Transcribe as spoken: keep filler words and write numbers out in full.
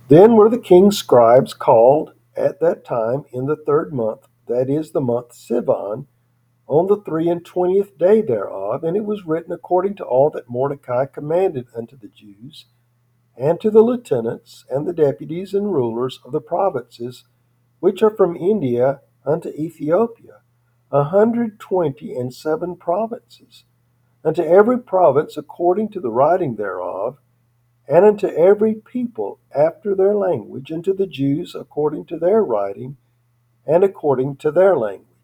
Then were the king's scribes called at that time in the third month, that is the month Sivan, on the three and twentieth day thereof, and it was written according to all that Mordecai commanded unto the Jews, and to the lieutenants, and the deputies and rulers of the provinces which are from India unto Ethiopia, a hundred twenty and seven provinces, unto every province according to the writing thereof, and unto every people after their language, and to the Jews according to their writing, and according to their language.